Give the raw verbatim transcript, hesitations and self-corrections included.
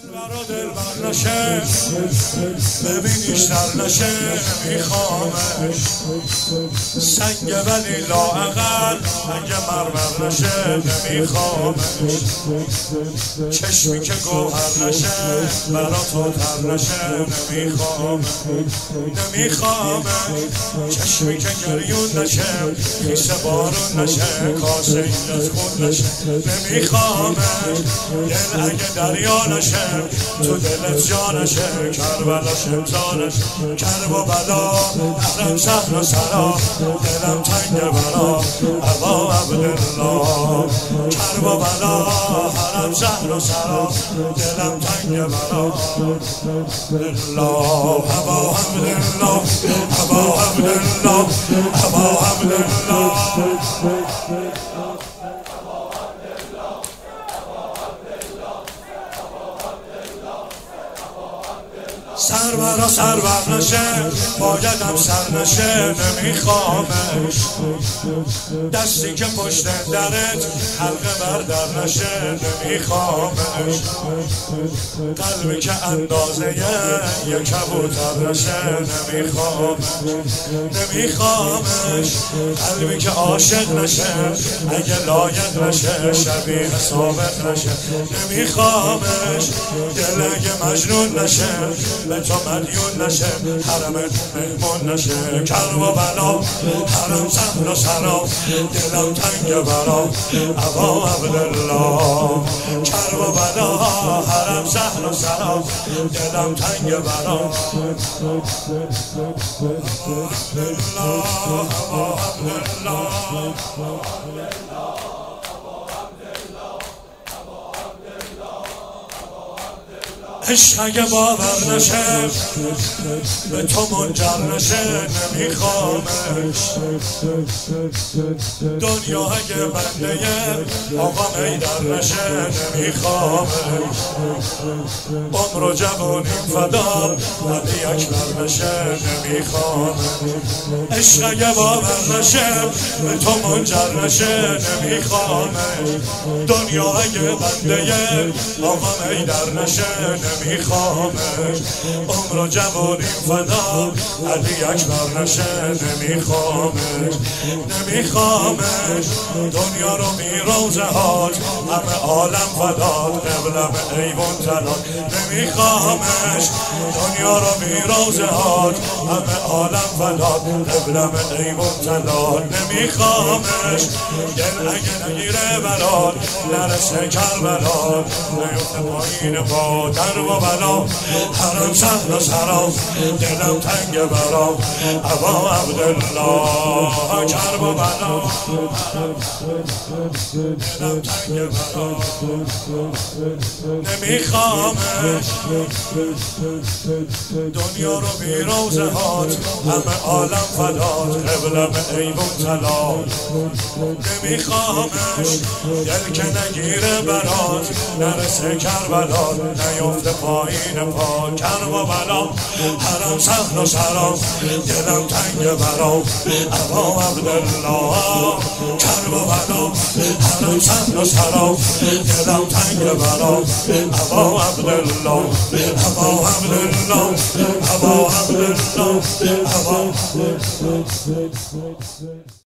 برا دلبر نشه ببینیش در نشه میخوامش سنگ ولی لااقل اگه مرمر نشه نمیخوامش چشمی که گوهر نشه برا تو تر نشه نمیخوامش نمیخوامش چشمی که گریون نشه خیس بارون نشه کاسه این از خون نشه نمیخوامش دل اگه دریا نشه تو دلت جا نشه کربلاش امضا نشه کرب و بلا حرم صحن و سرا دلم تنگ برا ابا عبدالله کرب و بلا حرم صحن و سرا دلم تنگ برا الله ابا عبدالله ابا عبدالله ابا عبدالله سر برا سر بر نشه بایدم سر نشه نمیخوامش دستی که پشت درت حلقه بر در نشه نمیخوامش قلبی که اندازه یه کبوتر نشه نمیخوامش نمیخوامش قلبی که عاشق نشه اگه لایق نشه شبیه ثابت نشه نمیخوامش دل اگه مجنون نشه به تو مدیون نشه حرمت مهمون نشه کرب و بلا حرم صحن و سرا دلم تنگ برا ابا عبدالله کرب و بلا حرم صحن و سرا دلم تنگ برا ابا عبدالله عشق اگه باور نشه به تو منجر نشه نمیخوامش دنیا اگه بنده آقا میدر نشه نمیخوامش عمر و جوونیم فدا ولی اکبر نشه نمیخوامش عشق اگه باور نشه به تو منجر نشه نمیخوامش دنیا اگه بنده آقا میدر نشه نمیخوامش عمر و جوونیم فدا علی اکبر نشه نمیخوامش نمیخوامش دنیا رو میروزه هات همه عالم فداد قبلم ایوان تلات نمیخوامش دنیا رو میروزه هات همه عالم فداد قبلم ایوان تلات نمیخوامش دل اگه نگیره برات نرسه کربلا نیفته پایین با در و بلا حرم صحن و سرا دلم تنگ برا ابا عبدالله کرب و بلا دلم تنگ برا نمیخوامش دنیا رو بی روزه هات همه عالم فداد قبلم ایوان تلات نمیخوامش دل که نگیره برات نرسه کربلا نیفته پایین پا کرب و بلا حرم صحن و سرا دلم تنگ برا ابا عبدالله کرب و بلا حرم صحن و سرا دلم تنگ برا ابا عبدالله ابا عبدالله ابا عبدالله ابا